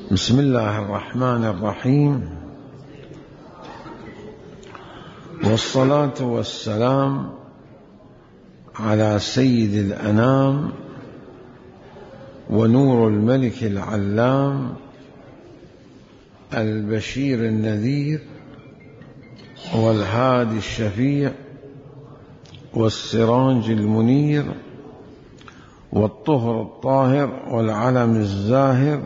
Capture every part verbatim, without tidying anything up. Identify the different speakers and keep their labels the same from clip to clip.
Speaker 1: بسم الله الرحمن الرحيم، والصلاة والسلام على سيد الأنام ونور الملك العلام البشير النذير والهادي الشفيع والسراج المنير والطهر الطاهر والعلم الزاهر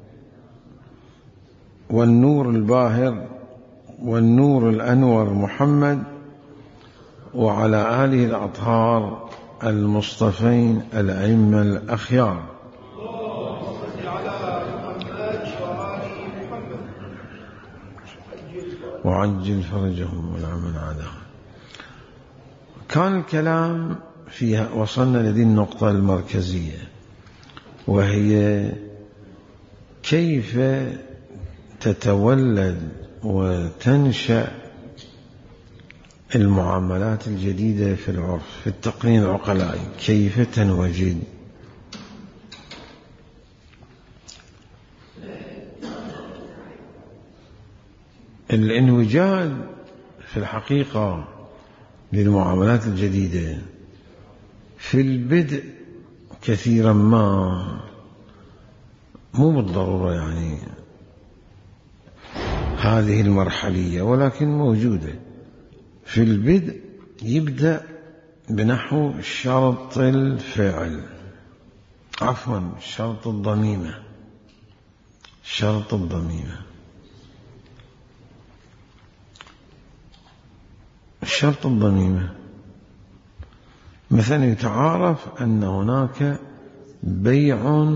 Speaker 1: والنور الباهر والنور الأنور محمد وعلى آله الأطهار المصطفين الأئمة الأخيار. وعجل فرجهم والعمل عادهم. كان الكلام فيها، وصلنا لدي النقطة المركزية، وهي كيف تتولد وتنشأ المعاملات الجديدة في العرف، في التقنين العقلائي، كيف تنوجد. الانوجاد في الحقيقة للمعاملات الجديدة في البدء كثيرا ما مو بالضرورة يعني هذه المرحلية، ولكن موجودة في البدء. يبدأ بنحو شرط الفعل، عفوا شرط الضميمة، شرط الضميمة. الشرط الضميمة مثلا يتعارف أن هناك بيع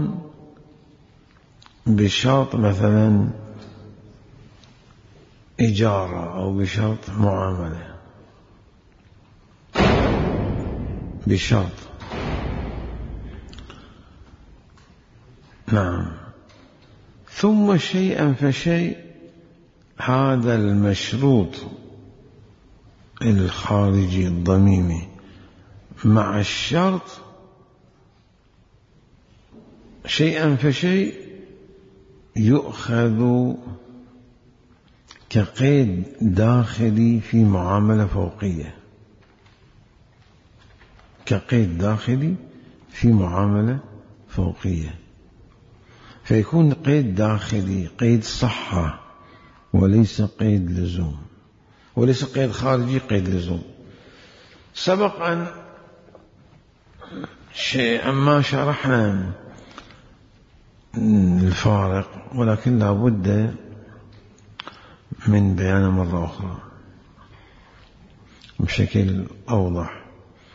Speaker 1: بشرط مثلا إجارة أو بشرط معاملة، بشرط، نعم، ثم شيئا فشيء هذا المشروط الخارجي الضميمي مع الشرط شيئا فشيء يؤخذ كقيد داخلي في معاملة فوقية، كقيد داخلي في معاملة فوقية، فيكون قيد داخلي قيد صحة وليس قيد لزوم، وليس قيد خارجي قيد لزوم. سبق أن شيئا ما شرحنا الفارق، ولكن لا بد من بيانه مرة أخرى بشكل أوضح.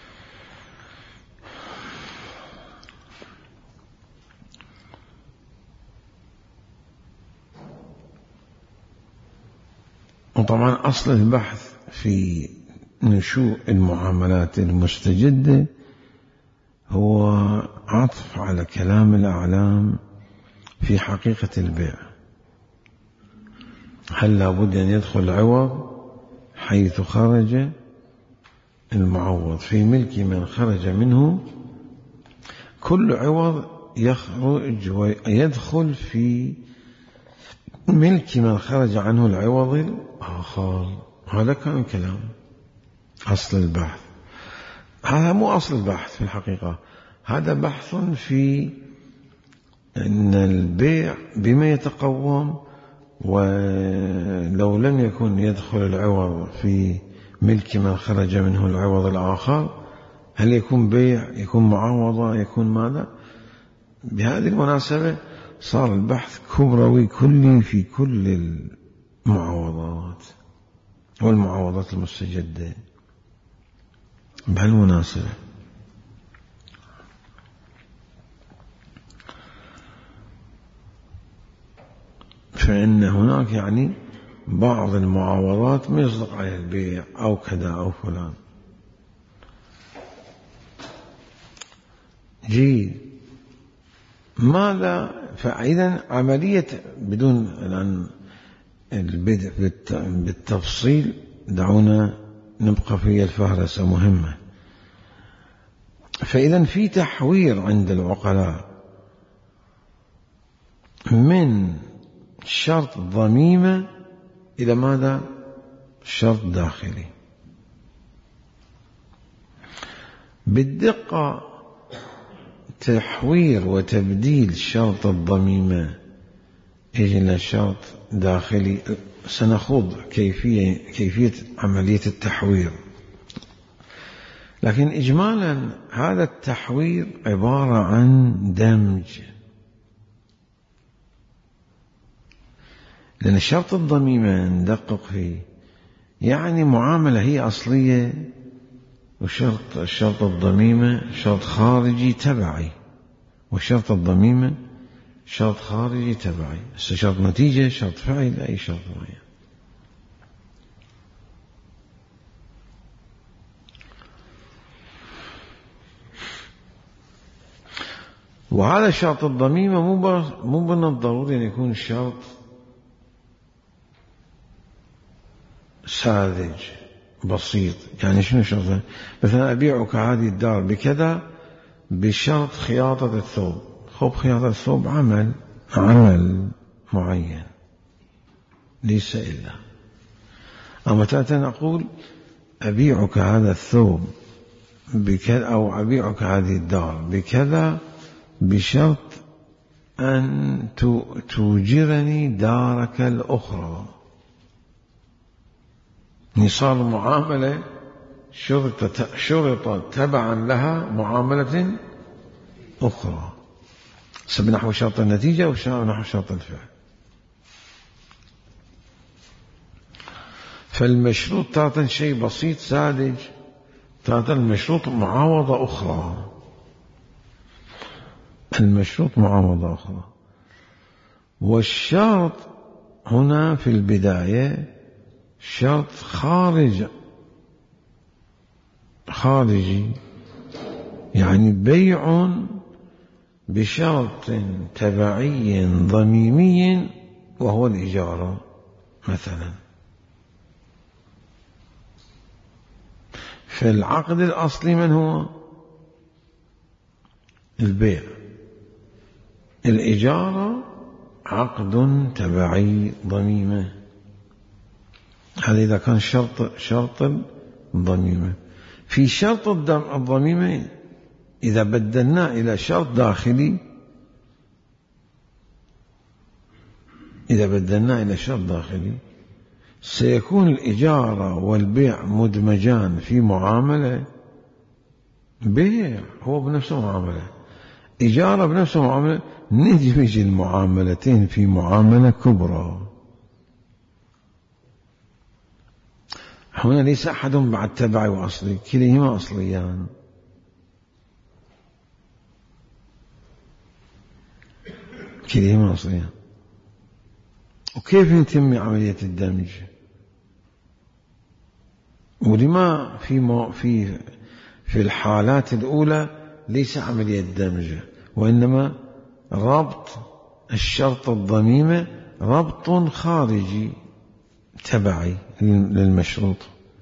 Speaker 1: وطبعا أصل البحث في نشوء المعاملات المستجدة هو عطف على كلام الأعلام في حقيقة البيع. هل لابد أن يدخل عوض حيث خرج المعوض في ملك من خرج منه؟ كل عوض يخرج ويدخل في ملك من خرج عنه العوض الآخر. هذا كان كلام أصل البحث. هذا مو أصل البحث في الحقيقة، هذا بحث في أن البيع بما يتقوم، ولو لم يكن يدخل العوض في ملك من خرج منه العوض الآخر هل يكون بيع، يكون معاوضة، يكون ماذا؟ بهذه المناسبة صار البحث كبروي كلي في كل المعاوضات والمعاوضات المستجدة. بهالمناسبة فإن هناك يعني بعض المعاوضات ما يصدق عليها البيع أو كذا أو فلان. جيد، ماذا؟ فإذا عملية بدون الآن البدء بالتفصيل، دعونا نبقى في الفهرسة مهمة. فإذا في تحوير عند العقلاء من شرط ضميمة إلى ماذا؟ شرط داخلي. بالدقة تحوير وتبديل شرط الضميمة إلى شرط داخلي سنخوض كيفية, كيفية عملية التحوير، لكن إجمالا هذا التحوير عبارة عن دمج، لأن شرط الضميمة ندقق فيه يعني معاملة هي أصلية، وشرط الشرط الضميمة شرط خارجي تبعي، وشرط الضميمة شرط خارجي تبعي. شرط نتيجة، شرط فعل، أي شرط معين. وهذا شرط الضميمة مو من الضروري أن يكون شرط ساذج بسيط. يعني شنو شرط؟ مثلا أبيعك هذه الدار بكذا بشرط خياطة الثوب. خب خياطة الثوب عمل عمل معين ليس إلا. أما تأتي نقول أبيعك هذا الثوب بكذا، أو أبيعك هذه الدار بكذا بشرط أن توجرني دارك الأخرى. صار معاملة شرطت شرط تبعا لها معاملة أخرى، سب نحو شرط النتيجة ونحو شرط الفعل. فالمشروط تارة شيء بسيط ساذج، تارة المشروط معاوضة أخرى. المشروط معاوضة أخرى. والشرط هنا في البداية شرط خارج خارجي، يعني بيع بشرط تبعي ضميمي وهو الإجارة مثلا. فالعقد الأصلي من هو؟ البيع. الإجارة عقد تبعي ضميمة. هذا إذا كان شرط شرط الضميمة. في شرط الضميمة إذا بدلناه إلى شرط داخلي، إذا بدلناه إلى شرط داخلي سيكون الإجارة والبيع مدمجان في معاملة. بيع هو بنفسه معاملة، إجارة بنفسه معاملة، ندمج المعاملتين في معاملة كبرى. هنا ليس أحد بعد تبعي وأصلي، كليهما أصليان. كليهما أصليان. وكيف يتم عملية الدمج؟ ولما في في في الحالات الأولى ليس عملية دمج، وإنما ربط الشرط الضميمة ربط خارجي تبعي للمشروط.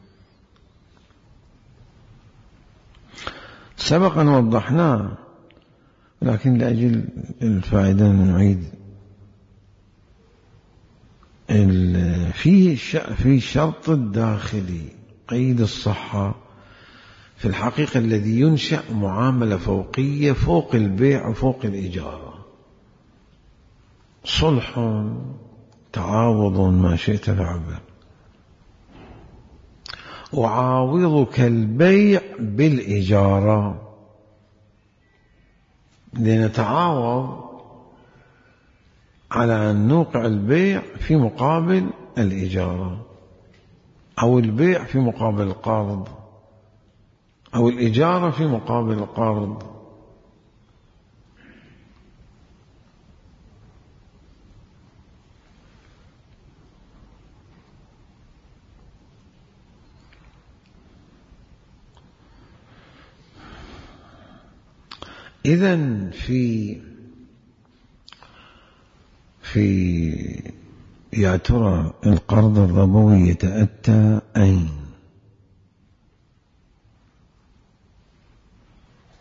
Speaker 1: سبق أن وضحناه، لكن لأجل الفائدة نعيد. في في شرط الداخلي قيد الصحة في الحقيقة الذي ينشأ معاملة فوقية فوق البيع وفوق الإجارة. صلح، تعاوض، ما شئت فعبر. أعاوضك البيع بالإجارة، لنتعاوض على أن نوقع البيع في مقابل الإجارة، أو البيع في مقابل القرض، أو الإجارة في مقابل القرض. إذن في في يا ترى القرض الربوي يتأتى أين؟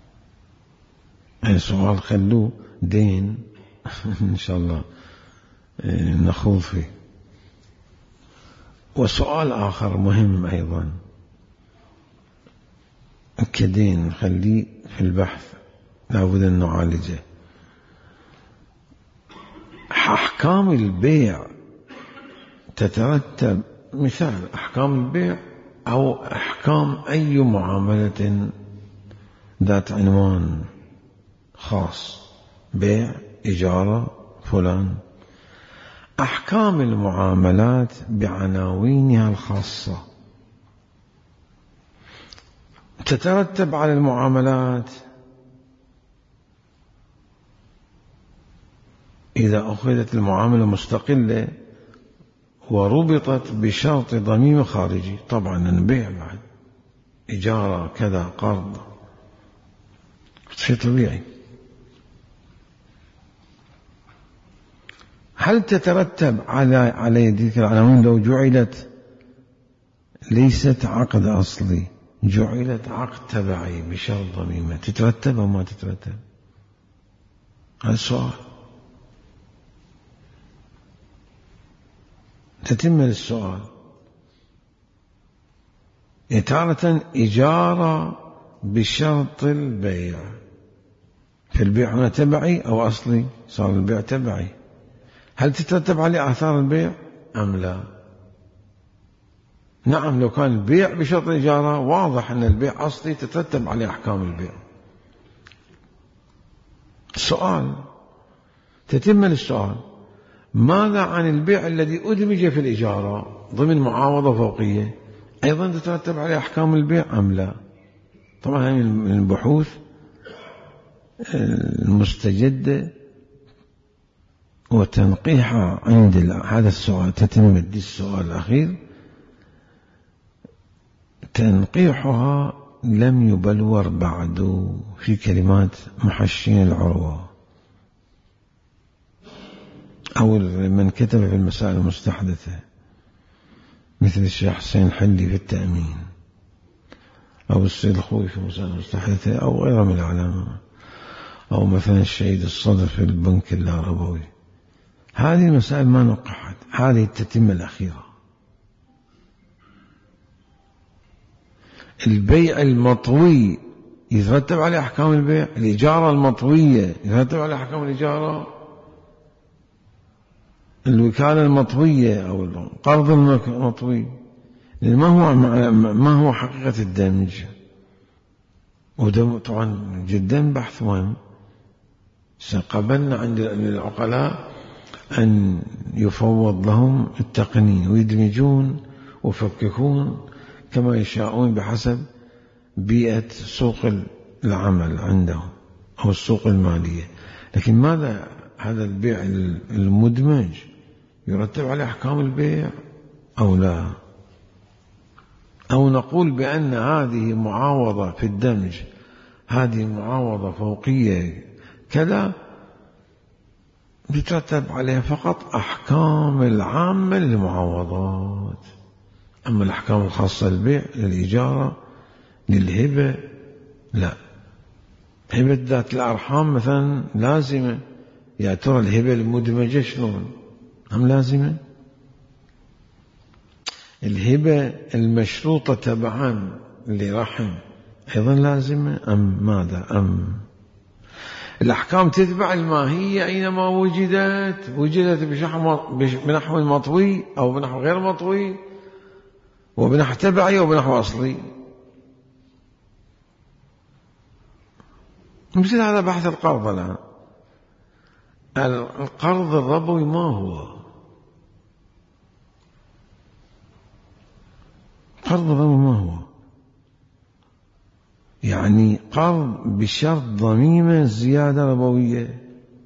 Speaker 1: أي سؤال خلوه دين إن شاء الله نخوض فيه. وسؤال آخر مهم أيضا كدين نخليه في البحث لابد أن نعالجه. أحكام البيع تترتب، مثال أحكام البيع أو أحكام أي معاملة ذات عنوان خاص، بيع، إجارة، فلان، أحكام المعاملات بعناوينها الخاصة تترتب على المعاملات إذا أخذت المعاملة مستقلة وربطت بشرط ضميم خارجي. طبعا البيع بعد إجارة كذا قرض شيء طبيعي. هل تترتب على على تلك العناوين لو جعلت ليست عقد أصلي، جعلت عقد تبعي بشرط ضميمة، تترتب أو ما تترتب؟ هذا السؤال. تتم السؤال. تارة إجارة بشرط البيع، في البيع هنا تبعي أو أصلي، صار البيع تبعي، هل تترتب عليه آثار البيع أم لا؟ نعم، لو كان البيع بشرط الإجارة واضح أن البيع أصلي تترتب عليه أحكام البيع. السؤال، تتم السؤال، ماذا عن البيع الذي أدمج في الإجارة ضمن معاوضة فوقية، أيضا تترتب عليه أحكام البيع أم لا؟ طبعا هذه من البحوث المستجدة وتنقيحها عند هذا السؤال. تتم السؤال الأخير تنقيحها لم يبلور بعد في كلمات محشين العروة أو من كتب في المسائل المستحدثة مثل الشيخ حسين حلي في التأمين أو السيد الخوي في المسائل المستحدثة أو غيرها من العلامة، أو مثلا الشهيد الصدر في البنك العربوي. هذه المسائل ما نقحت، هذه التتمة الأخيرة. البيع المطوي يترتب عليه أحكام البيع، الإجارة المطوية يترتب عليه أحكام الإجارة، الوكالة المطوية أو القرض المطوي. ما هو ما هو حقيقة الدمج؟ وده طبعا جدا بحث مهم. قبلنا عند العقلاء أن يفوض لهم التقنين ويدمجون ويفككون كما يشاءون بحسب بيئة سوق العمل عندهم أو السوق المالية. لكن ماذا هذا البيع المدمج يرتب عليه أحكام البيع أو لا؟ أو نقول بأن هذه معاوضة في الدمج، هذه معاوضة فوقية كذا، يترتب عليها فقط أحكام العامة للمعاوضات، أما الأحكام الخاصة للبيع للإجارة للهبة لا. هبة ذات الأرحام مثلا لازمة، يا ترى الهبة المدمجة شلون؟ أم لازمة؟ الهبة المشروطة تبعا لرحم أيضا لازمة أم ماذا؟ أم الأحكام تتبع الماهية أينما وجدت، وجدت بنحو مطوي أو بنحو غير مطوي، وبنحو تبعي وبنحو أصلي. مثل هذا بحث القرض الآن. القرض الربوي ما هو؟ قرض الربوي ما هو؟ يعني قرض بشرط ضميمة زيادة ربوية.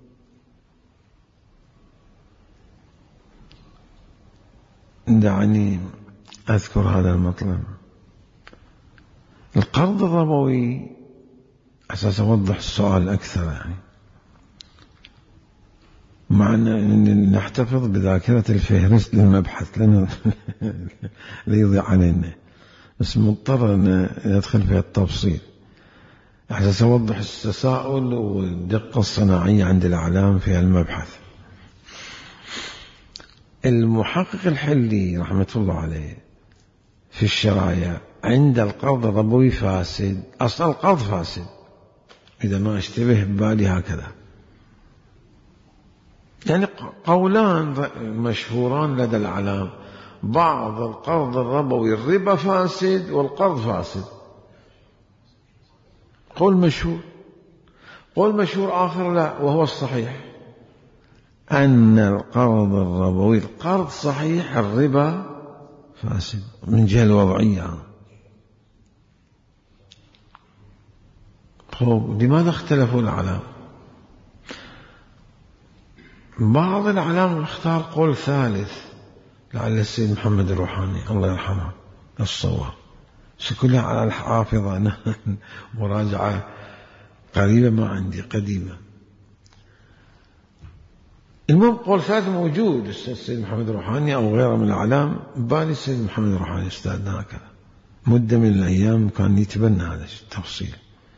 Speaker 1: دعني أذكر هذا المطلب. القرض الربوي أساس أوضح السؤال أكثر، يعني مع أن نحتفظ بذاكرة الفهرست للمبحث لأنه لا يضيع علينا، بس مضطر أن ندخل في التفصيل أساس أوضح التساؤل والدقة الصناعية عند الإعلام في المبحث. المحقق الحلي رحمة الله عليه في الشرايع عند القرض الربوي فاسد، أصل القرض فاسد إذا ما اشتبه ببالي هكذا. يعني قولان مشهوران لدى العلام، بعض القرض الربوي الربا فاسد والقرض فاسد، قول مشهور. قول مشهور آخر لا، وهو الصحيح، أن القرض الربوي القرض صحيح، الربا فاسد من جهة الوضعية. لماذا اختلفوا العلام؟ بعض العلام اختار قول ثالث، لعل السيد محمد الروحاني الله يرحمه الصواب، كلها على الحافظة. أنا مراجعة قريبة ما عندي قديمة. المهم قول ثالث موجود، السيد محمد الروحاني أو غيره من الأعلام، بالي السيد محمد الروحاني أستاذنا هكذا مدة من الأيام كان يتبنى هذا التفصيل.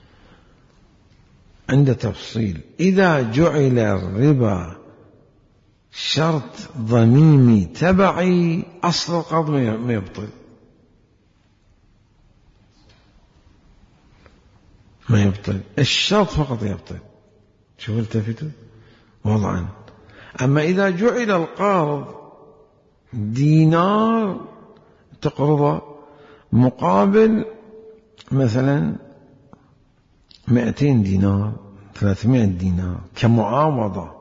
Speaker 1: عند تفصيل إذا جعل الربا شرط ضميمي تبعي أصل القرض ما يبطل، ما يبطل، الشرط فقط يبطل. شوف التفتوا وضعا. أما إذا جعل القرض دينار تقرضه مقابل مثلا مئتين دينار، ثلاثمائة دينار كمعاوضة،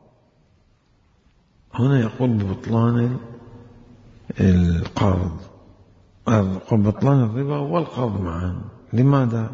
Speaker 1: هنا يقول ببطلان القرض، بطلان الربا والقرض معا. لماذا؟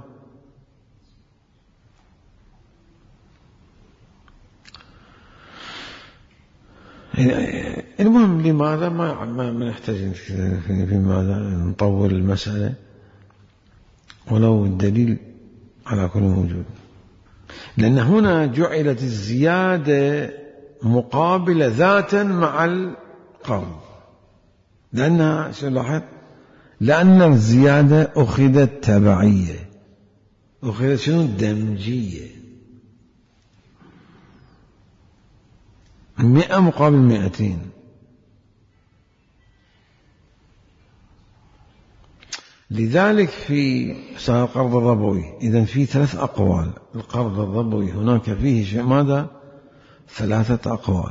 Speaker 1: المهم لماذا ما ما نحتاج في ماذا نطول المسألة، ولو الدليل على كل موجود. لأن هنا جعلت الزيادة مقابلة ذاتا مع القرض، لأنها لاحظ لأن الزيادة أخذت تبعية، أخذت شنو؟ دمجية، مئة مقابل مئتين. لذلك في القرض الربوي إذن في ثلاث أقوال. القرض الربوي هناك فيه ماذا؟ ثلاثة أقوال.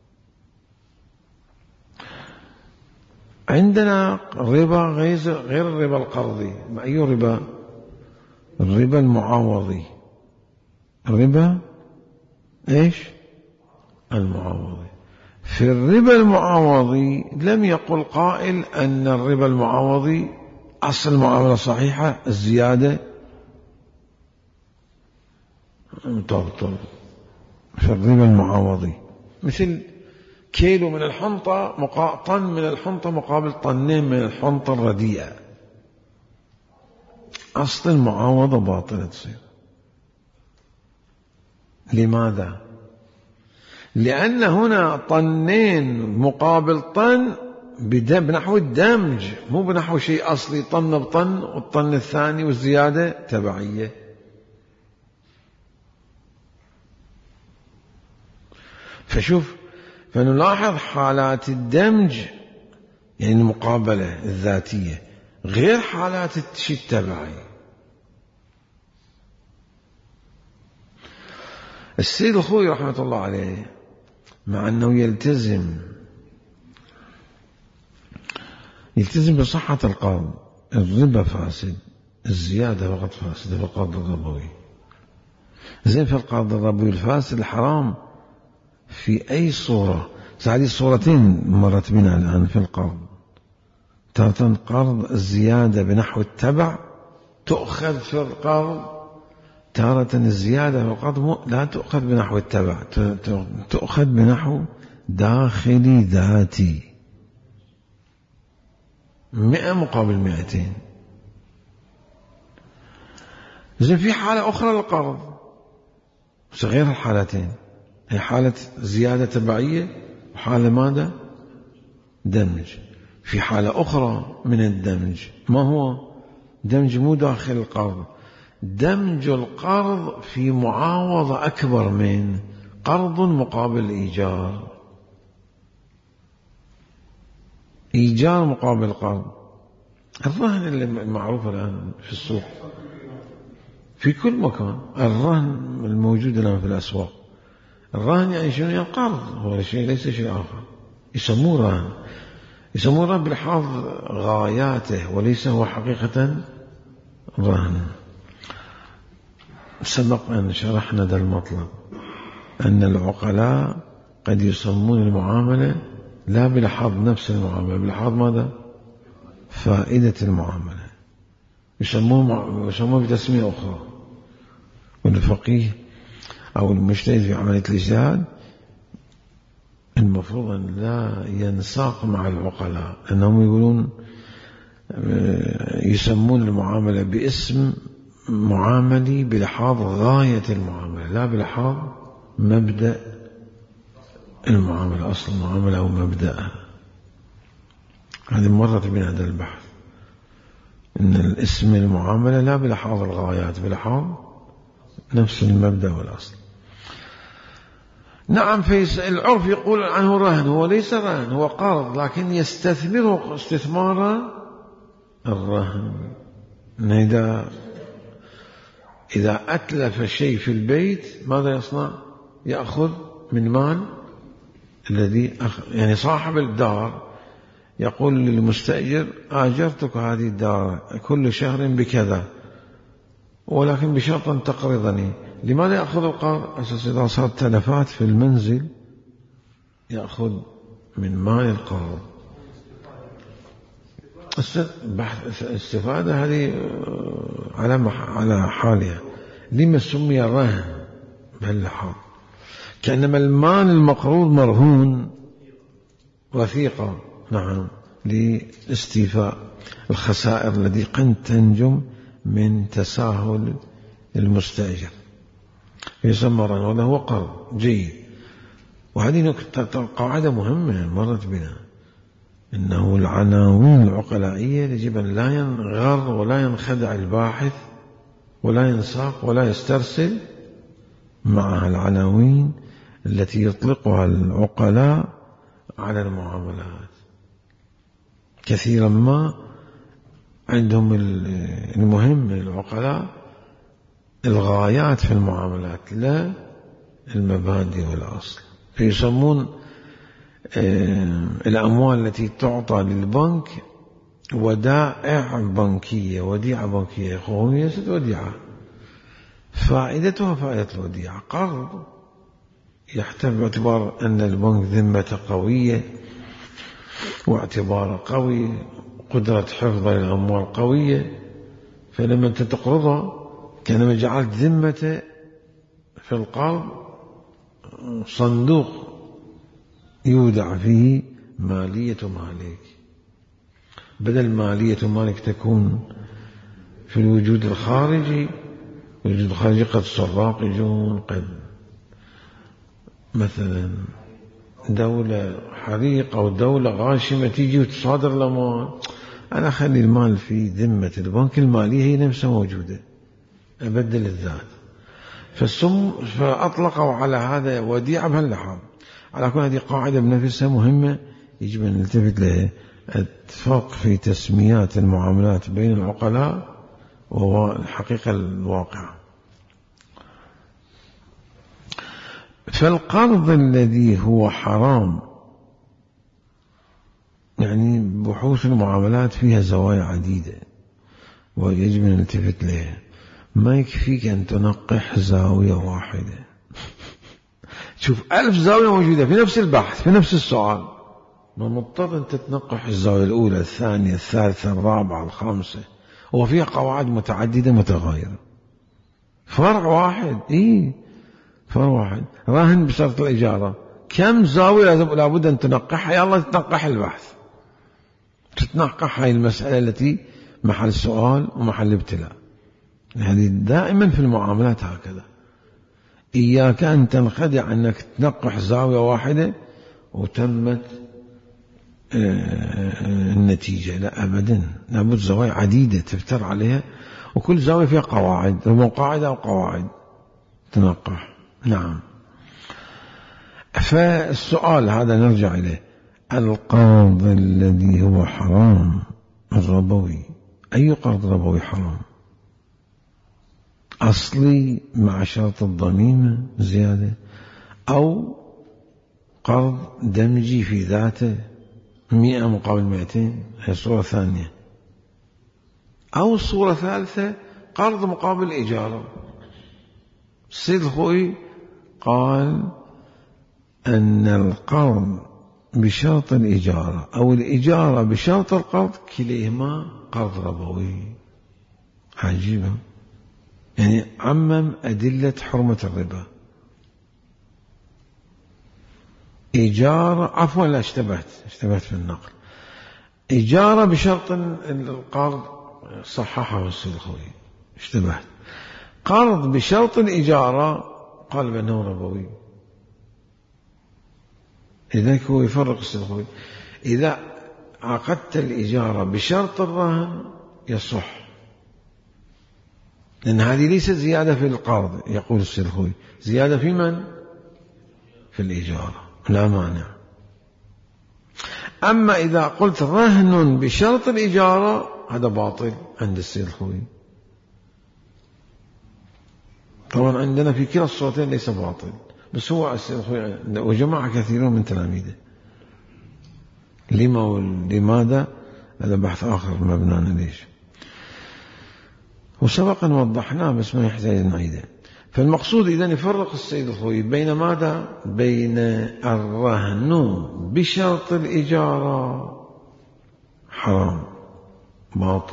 Speaker 1: عندنا ربا غير الربا القرضي. أي ربا؟ الربا المعاوضي. الربا إيش؟ المعاوضي. في الربا المعاوضي لم يقل قائل أن الربا المعاوضي أصل المعاملة صحيحة، الزيادة تبطل. في الربا المعاوضي مثل كيلو من الحنطة مقا... طن من الحنطة مقابل طنين من الحنطة الرديئة، أصل المعاوضة باطلة تصير. لماذا؟ لأن هنا طنين مقابل طن بنحو الدمج، مو بنحو شيء أصلي، طن بطن والطن الثاني والزيادة تبعية. فشوف، فنلاحظ حالات الدمج يعني المقابلة الذاتية غير حالات الشيء التبعي. السيد الخوي رحمة الله عليه مع أنه يلتزم يلتزم بصحة القرض، الربا فاسد، الزيادة فقط فاسدة في القرض الربوي. زين في القرض الربوي الفاسد الحرام في أي صورة؟ هذه الصورتين مرت بنا الآن في القرض. تارة قرض الزيادة بنحو التبع تؤخذ في القرض، تارة الزيادة في القرض لا تؤخذ بنحو التبع، تؤخذ بنحو داخلي ذاتي، مئة مقابل مئتين. زين في حالة أخرى للقرض غير الحالتين، هي حالة زيادة تبعية وحالة ماذا؟ دمج. في حالة أخرى من الدمج، ما هو؟ دمج مو داخل القرض، دمج القرض في معاوضة أكبر من قرض مقابل إيجار. إيجار مقابل قرض. الرهن اللي المعروف الآن في السوق في كل مكان، الرهن الموجود الآن في الأسواق. الرهن يعني شنو؟ يعني قرض، هو شيء ليس شيء آخر، يسموه رهن. يسموه رهن بلحاظ غاياته وليس هو حقيقة رهن. سبق أن شرحنا ذا المطلب، أن العقلاء قد يسمون المعاملة لا بلحاظ نفس المعاملة، بلحاظ ماذا؟ فائدة المعاملة، يسموه يسموه بتسمية أخرى. والفقيه أو المجتهد في عملية الاجتهاد المفروض أن لا ينساق مع العقلاء، أنهم يقولون يسمون المعاملة باسم معاملي بلحاظ غاية المعاملة لا بلحاظ مبدأ المعاملة، أصل المعاملة أو مبدأها. هذه مرت بنا هذا البحث، إن الاسم المعاملة لا بلحاظ الغايات، بلحاظ نفس المبدأ والأصل. نعم، في العرف يقول عنه رهن، هو ليس رهن، هو قرض، لكن يستثمره استثمار الرهن. إذا إذا أتلف شيء في البيت ماذا يصنع؟ يأخذ من مال الذي أخ... يعني صاحب الدار يقول للمستأجر آجرتك هذه الدار كل شهر بكذا، ولكن بشرط أن تقرضني. لماذا يأخذ القرض؟ أساس إذا صارت تلفات في المنزل يأخذ من مال القرض. الاستفادة هذه على على حالها. لما سمي رهن بهاللحاظ؟ كأنما المال المقروض مرهون وثيقة، نعم، لاستيفاء الخسائر التي قد تنجم من تساهل المستأجر، يسمى رهن، وهذا هو قرض جيد. وهذه نقطة قاعدة مهمة مرت بنا، إنه العناوين العقلائية يجب أن لا ينغر ولا ينخدع الباحث ولا ينساق ولا يسترسل مع العناوين التي يطلقها العقلاء على المعاملات. كثيرا ما عندهم المهم للعقلاء الغايات في المعاملات لا المبادئ والأصل. فيسمون الأموال التي تعطى للبنك ودائع بنكية، وديعة بنكية، هو ليست وديعة، فائدتها فائدة الوديعة، قرض يحتمل باعتبار أن البنك ذمة قوية واعتبار قوي، قدرة حفظ الأموال قوية، فلما أنت تقرضها كأنما جعلت ذمة في القرض صندوق يودع فيه مالية مالك، بدل مالية مالك تكون في الوجود الخارجي. الوجود الخارجي قد سراق يجون، قد مثلا دولة حريق أو دولة غاشمة تيجي وتصادر الأموال. أنا أخلي المال في ذمة البنك، المالية هي نفسها موجودة، أبدل الذات. فالسم فأطلقوا على هذا وديعة بهاللحاظ. على كل هذه قاعدة بنفسها مهمة يجب أن نلتفت لها، اتفاق في تسميات المعاملات بين العقلاء وهو الحقيقة الواقع. فالقرض الذي هو حرام، يعني بحوث المعاملات فيها زوايا عديدة ويجب أن نلتفت لها. ما يكفيك أن تنقح زاوية واحدة، شوف ألف زاوية موجودة في نفس البحث في نفس السؤال، ما مضطر أن تتنقح الزاوية الأولى الثانية الثالثة الرابعة الخامسة، وفيها قواعد متعددة متغيرة. فرع واحد، إيه فرع واحد. راهن بشرط الإجارة، كم زاوية لابد أن تنقحها؟ يلا تتنقح البحث، تتنقح هاي المسألة التي محل السؤال ومحل ابتلاء. هذه دائما في المعاملات هكذا. إياك أن تنخدع أنك تنقح زاوية واحدة وتمت النتيجة، لا أبدا، لابد زوايا عديدة تفتر عليها، وكل زاوية فيها قواعد، مقاعدة أو قواعد تنقح. نعم. فالسؤال هذا نرجع إليه، القرض الذي هو حرام الربوي. أي قرض ربوي حرام؟ أصلي مع شرط الضميمة زيادة، أو قرض دمجي في ذاته مئة مقابل مئتين، هي صورة ثانية، أو صورة ثالثة قرض مقابل إجارة. السيد الخوئي قال أن القرض بشرط الإجارة أو الإجارة بشرط القرض كليهما قرض ربوي. عجيبة، يعني عمم أدلة حرمة الربا. إجارة، عفوا لا اشتبهت اشتبهت في النقل. إجارة بشرط القرض صححه السيد الخوئي، اشتبهت. قرض بشرط الإجارة قال بأنه ربوي. لذلك هو يفرق السيد الخوئي، إذا عقدت الإجارة بشرط الرهن يصح، لأن هذه ليست زيادة في القرض، يقول السيد الخوئي زيادة في من؟ في الإجارة، لا مانع. أما إذا قلت رهن بشرط الإجارة هذا باطل عند السيد الخوئي. طبعا عندنا في كلا الصورتين ليس باطل، بس هو السيد الخوئي وجماعة كثيرون من تلاميذه. لما ولماذا هذا بحث آخر مبنى ليش، وسبقا وضحناه بس ما يحتاج نعيده. فالمقصود إذن يفرق السيد الخوئي بين ماذا؟ بين الرهن بشرط الإجارة حرام باطل،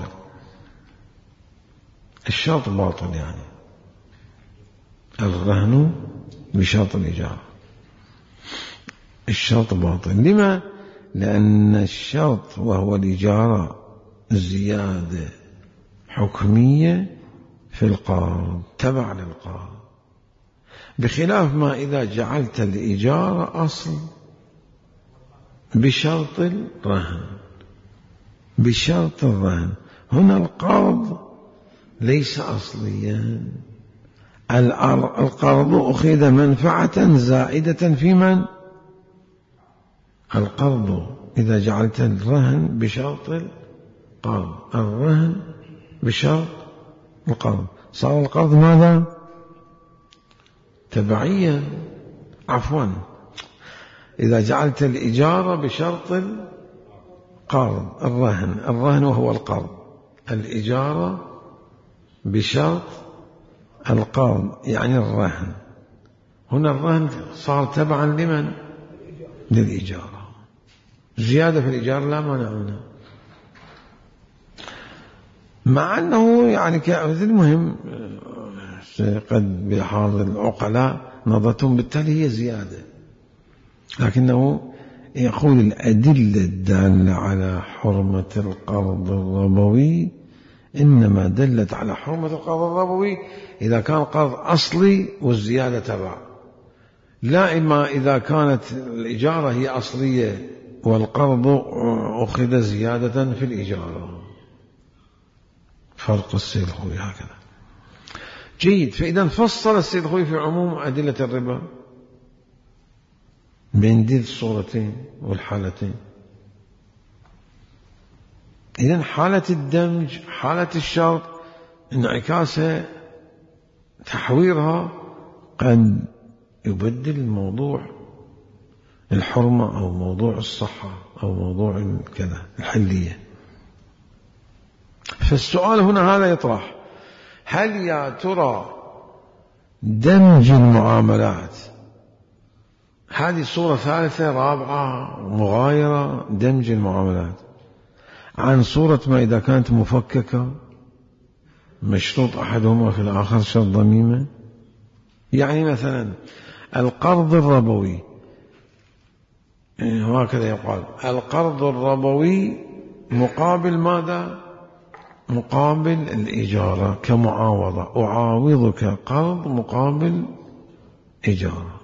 Speaker 1: الشرط باطل، يعني الرهن بشرط الإجارة الشرط باطل. لما؟ لأن الشرط وهو الإجارة زيادة حكمية في القرض تبع للقرض، بخلاف ما إذا جعلت الإجارة أصل بشرط الرهن. بشرط الرهن هنا القرض ليس أصليا، القرض أخذ منفعة زائدة في من؟ القرض إذا جعلت الرهن بشرط القرض، الرهن بشرط القرض، صار القرض ماذا؟ تبعيا، عفوا إذا جعلت الإجارة بشرط القرض، الرهن الرهن وهو القرض، الإجارة بشرط القرض يعني الرهن. هنا الرهن صار تبعا لمن؟ للإجارة. زيادة في الإجارة لا مانع منها، مع أنه يعني المهم قد بحاضر العقلاء نظرتهم بالتالي هي زيادة، لكنه يقول الأدلة الدالة على حرمة القرض الربوي إنما دلت على حرمة القرض الربوي إذا كان قرض أصلي والزيادة تبع، لا إما إذا كانت الإجارة هي أصلية والقرض أخذ زيادة في الإجارة. فرق السيد الخوئي هكذا. جيد. فإذا فصل السيد الخوئي في عموم أدلة الربا بين ذي الصورتين والحالتين. إذن حالة الدمج، حالة الشرط، انعكاسها تحويرها قد يبدل الموضوع الحرمة أو موضوع الصحة أو موضوع كذا الحلية. فالسؤال هنا هذا يطرح: هل يا ترى دمج المعاملات هذه صورة ثالثة رابعة مغايرة، دمج المعاملات عن صورة ما إذا كانت مفككة مشروط أحدهما في الآخر شرط ضميمة؟ يعني مثلا القرض الربوي هكذا يقال: القرض الربوي مقابل ماذا؟ مقابل الإجارة كمعاوضة، أعاوضك قرض مقابل إجارة.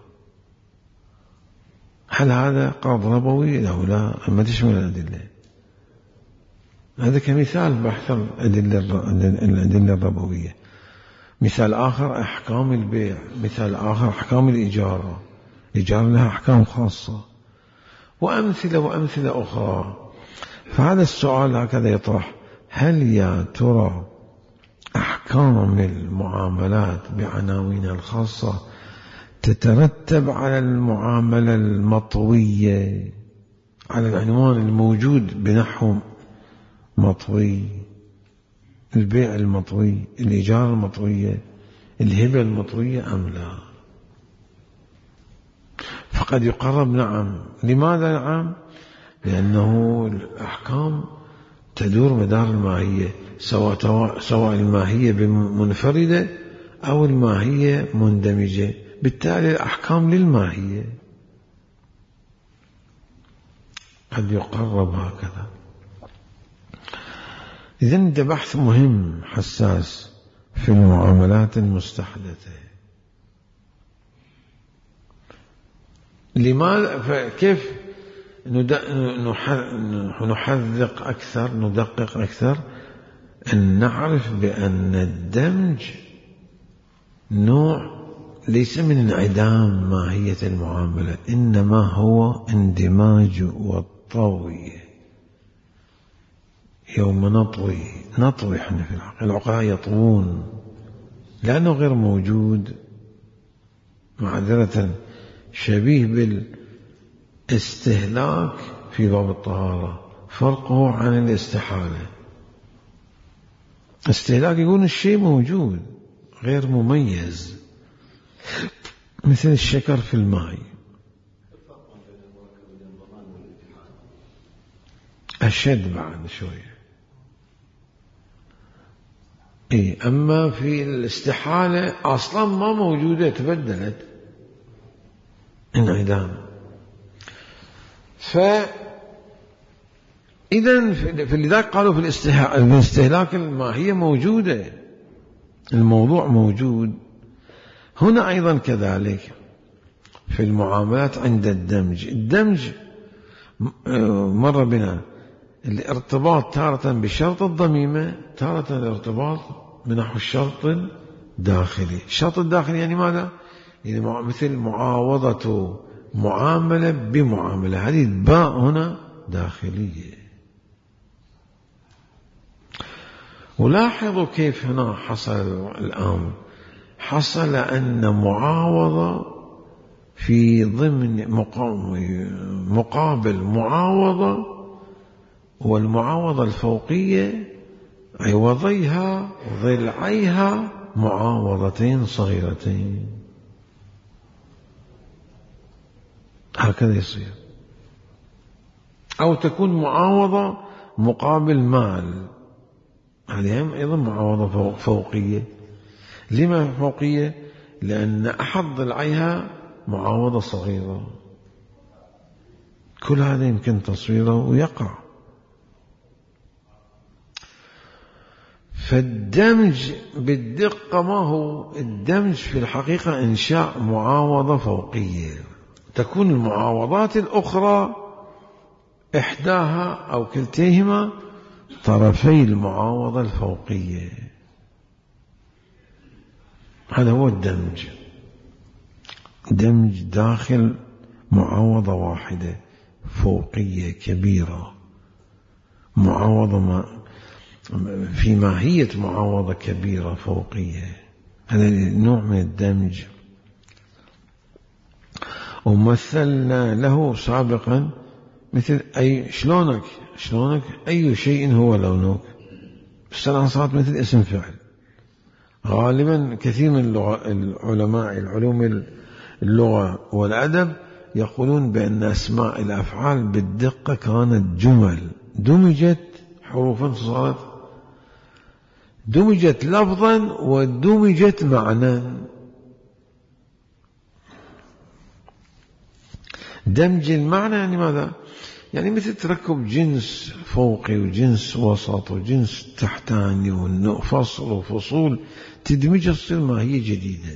Speaker 1: هل هذا قرض ربوي أو لا؟ أما تشمل الأدلة. هذا كمثال بحث الأدلة الربوية. مثال آخر أحكام البيع، مثال آخر أحكام الإجارة. الإجارة لها أحكام خاصة، وأمثلة وأمثلة أخرى. فهذا السؤال هكذا يطرح: هل يا ترى أحكام المعاملات بعناوينها الخاصة تترتب على المعاملة المطوية، على العنوان الموجود بنحو مطوي، البيع المطوي، الإيجار المطوية، الهبة المطوية أم لا؟ فقد يقرب نعم. لماذا نعم؟ لأنه الأحكام تدور مدار الماهية، سواء سواء الماهية منفردة أو الماهية مندمجة، بالتالي الأحكام للماهية. قد يقرب هكذا. إذن ده بحث مهم حساس في المعاملات المستحدثة. لماذا؟ فكيف نحذق أكثر، ندقق أكثر، أن نعرف بأن الدمج نوع ليس من انعدام ماهية المعاملة، إنما هو اندماج والطوي. يوم نطوي نطوي احنا في العقل، العقلاء يطوون لأنه غير موجود، معذرة شبيه بالاستهلاك في باب الطهارة، فرقه عن الاستحالة. استهلاك يكون الشيء موجود غير مميز، مثل الشكر في الماء. أشد بعد شوية. إيه، أما في الاستحالة أصلا ما موجودة، تبدلت، انعدام. فإذا في لذلك قالوا في الاستهلاك الماهية موجودة، الموضوع موجود. هنا أيضا كذلك في المعاملات عند الدمج. الدمج مر بنا الارتباط تارة بشرط الضميمة، تارة الارتباط بنحو الشرط الداخلي. الشرط الداخلي يعني ماذا؟ يعني مثل معاوضة معاملة بمعاملة، هذه الباء هنا داخلية. ولاحظوا كيف هنا حصل الأمر، حصل أن معاوضة في ضمن مقابل معاوضة، والمعاوضة الفوقية عوضيها ضلعيها معاوضتين صغيرتين، هكذا يصير. أو تكون معاوضة مقابل مال، هذه أيضا معاوضة فوقية. لما فوقية؟ لأن أحد ضلعيها معاوضة صغيرة. كل هذا يمكن تصويره ويقع. فالدمج بالدقة ما هو؟ الدمج في الحقيقة إنشاء معاوضة فوقية، تكون المعاوضات الأخرى إحداها أو كلتيهما طرفي المعاوضة الفوقية. هذا هو الدمج، دمج داخل معاوضة واحدة فوقية كبيرة، معاوضة ما في ماهية معاوضة كبيرة فوقية. هذا نوع من الدمج. ومثلنا له سابقا مثل أي شلونك شلونك أي شيء هو لونك. السلام صارت مثل اسم فعل. غالبا كثير من العلماء العلوم اللغة والأدب يقولون بأن أسماء الأفعال بالدقة كانت جمل دمجت حروفا، صارت دمجت لفظا ودمجت معنى. دمج المعنى يعني ماذا؟ يعني مثل تركب جنس فوقي وجنس وسط وجنس تحتاني وفصل وفصول، تدمجها تصير ماهية جديدة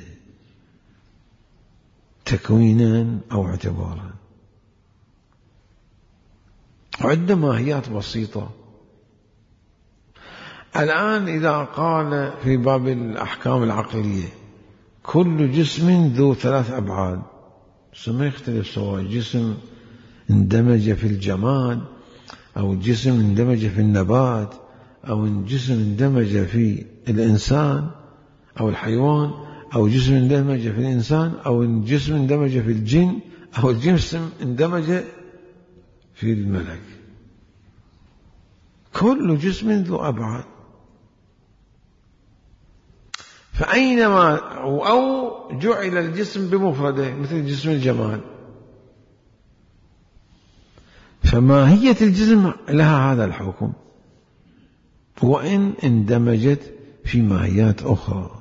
Speaker 1: تكوينا أو اعتبارا. وعندنا ماهيات بسيطة. الآن إذا قال في باب الأحكام العقلية كل جسم ذو ثلاث أبعاد، ما يختلف سواء جسم اندمج في الجماد، أو جسم اندمج في النبات، أو جسم اندمج في الإنسان أو الحيوان، أو جسم اندمج في الإنسان، أو جسم اندمج في الجن، أو الجسم اندمج في الملك. كل جسم ذو أبعاد. فأينما أو جعل الجسم بمفرده مثل جسم الجمال، فماهية الجسم لها هذا الحكم، وإن اندمجت في ماهيات أخرى.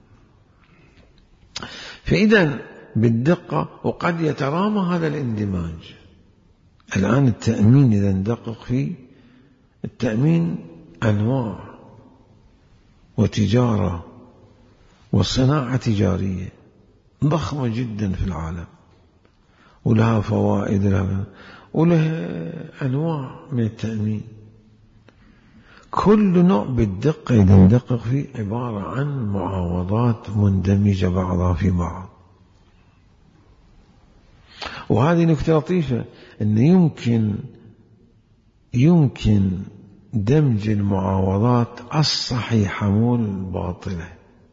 Speaker 1: فإذا بالدقة، وقد يترامى هذا الاندماج. الآن التأمين إذا ندقق فيه، التأمين أنواع وتجارة وصناعة تجارية ضخمة جدا في العالم، ولها فوائد لها ولها أنواع من التأمين. كل نوع بالدقة إذا ندقق فيه عبارة عن معاوضات مندمجة بعضها في بعض. وهذه نكتة لطيفة، أن يمكن يمكن دمج المعاوضات الصحيحة مو الباطلة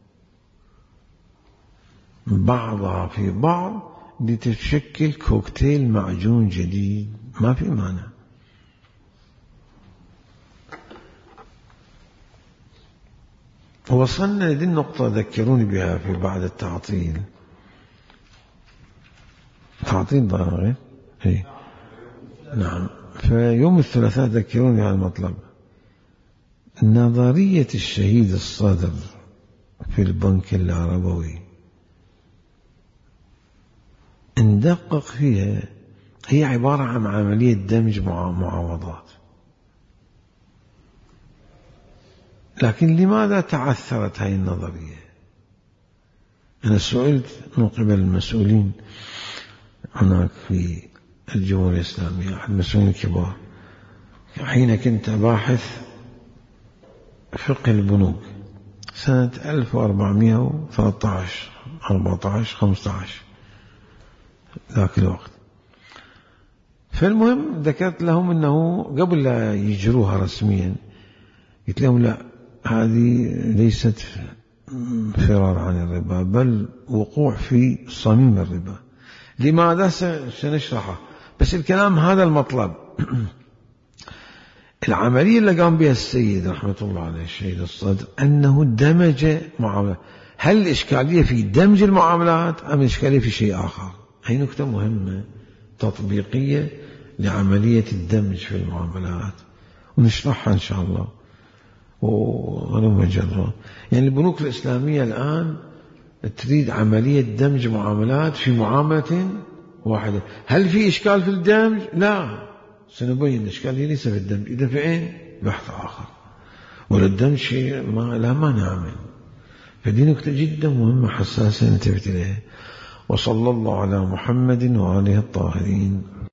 Speaker 1: بعضها في بعض لتشكل كوكتيل معجون جديد، ما في مانع. وصلنا لدي النقطة، ذكروني بها في بعد التعطيل. تعطيل ضروري هي. نعم. فيوم الثلاثاء ذكروني على المطلب. نظرية الشهيد الصدر في البنك العربوي ندقق فيها، هي عبارة عن عملية دمج معاوضات. لكن لماذا تعثرت هذه النظرية؟ أنا سئلت من قبل المسؤولين هناك في الجمهورية الإسلامية، أحد المسؤولين الكبار، حين كنت باحث فقه البنوك سنة ألف وأربعمائة وثلاثة عشر أربعة عشر خمسة عشر ذاك الوقت. فالمهم ذكرت لهم أنه قبل لا يجروها رسميا قلت لهم لا، هذه ليست فرار عن الربا، بل وقوع في صميم الربا. لماذا؟ سنشرحه، بس الكلام هذا المطلب. العملية اللي قام بها السيد رحمة الله عليه الشهيد الصدر أنه دمج معاملات. هل الإشكالية في دمج المعاملات أم الإشكالية في شيء آخر؟ هي نكتة مهمة تطبيقية لعملية الدمج في المعاملات، ونشرحها إن شاء الله ولو مجرى. يعني البنوك الإسلامية الآن تريد عملية دمج معاملات في معاملة واحدة. هل في إشكال في الدمج؟ لا، سنبين الإشكالية ليس في الدمج. إذا في إيه؟ بحث آخر. وللدمج شيء ما لا ما نعمل. فدي نكتة جدا مهمة حساسة ننتبه إليها. وصلى الله على محمد وآله الطاهرين.